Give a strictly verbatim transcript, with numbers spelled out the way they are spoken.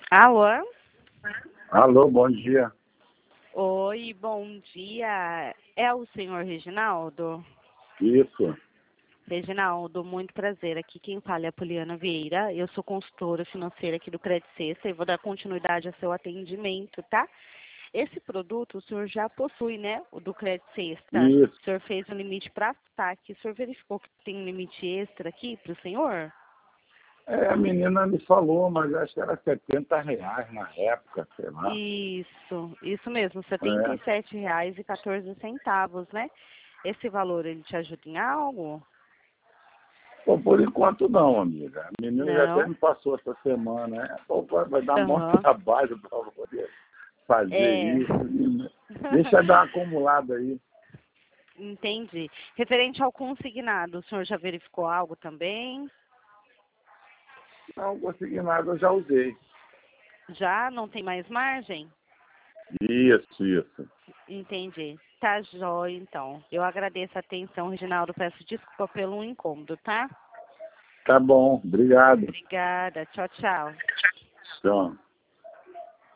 Alô? Alô, bom dia. Oi, bom dia. É o senhor Reginaldo? Isso. Reginaldo, muito prazer. Aqui quem fala é a Poliana Vieira. Eu sou consultora financeira aqui do Credit Sexta e vou dar continuidade ao seu atendimento, tá? Esse produto o senhor já possui, né? O do Credit Sexta. Isso. O senhor fez um limite para saque. O senhor verificou que tem um limite extra aqui para o senhor? É, a menina me falou, mas acho que era setenta reais na época, sei lá. Isso, isso mesmo, setenta É. e sete reais e quatorze centavos, né? Esse valor, ele te ajuda em algo? Pô, por enquanto não, amiga. A menina já até Não. me passou essa semana, né? Pô, vai vai dar maior Aham. trabalho para poder fazer É. isso. Menina. Deixa dar uma acumulada aí. Entendi. Referente ao consignado, o senhor já verificou algo também? Não consegui nada, eu já usei. Já? Não tem mais margem? Isso, isso. Entendi. Tá jóia, então. Eu agradeço a atenção, Reginaldo. Peço desculpa pelo incômodo, tá? Tá bom, obrigado. Obrigada. Tchau, tchau. Tchau.